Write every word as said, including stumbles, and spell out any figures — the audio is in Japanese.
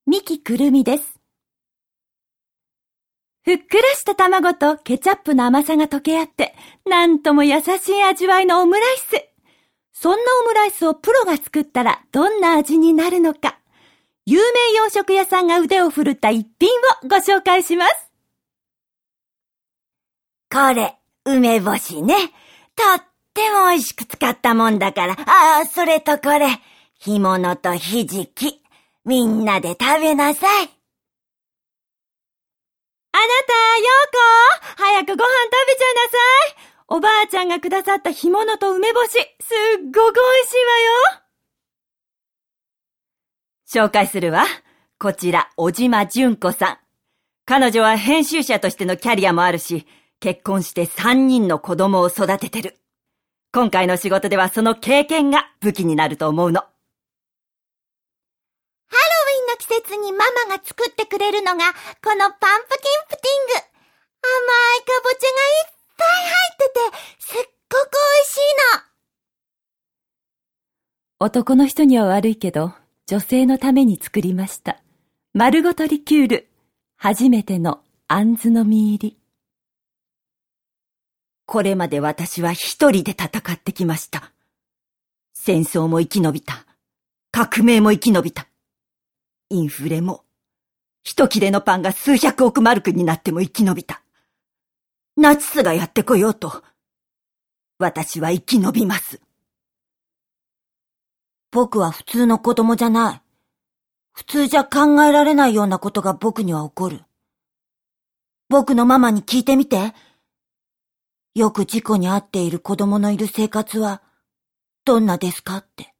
三木くるみです。ふっくらした卵とケチャップの甘さが溶け合って、なんとも優しい味わいのオムライス。そんなオムライスをプロが作ったらどんな味になるのか。有名洋食屋さんが腕を振るった一品をご紹介します。 これ、梅干しね。とっても美味しく使ったもんだから。ああ、それとこれ、干物とひじき。みんなで食べなさい。 あなた、ようこ、早くご飯食べちゃいなさい。おばあちゃんがくださった干物と梅干し、すっごく美味しいわよ。紹介するわ。こちら、小島純子さん。彼女は編集者としてのキャリアもあるし、結婚してさんにんの子供を育ててる。今回の仕事ではその経験が武器になると思うの。 ハロウィンの季節にママが作ってくれるのが、このパンプキンプティング。甘いかぼちゃがいっぱい入ってて、すっごく美味しいの。 男の人には悪いけど、女性のために作りました。丸ごとリキュール。初めてのあんずの実入り。これまで私は一人で戦ってきました。戦争も生き延びた。革命も生き延びた。インフレも、一切れのパンが数百億マルクになっても生き延びた。ナチスがやってこようと、私は生き延びます。 僕は普通の子供じゃない。普通じゃ考えられないようなことが僕には起こる。僕のママに聞いてみて。よく事故に遭っている子供のいる生活はどんなですかって。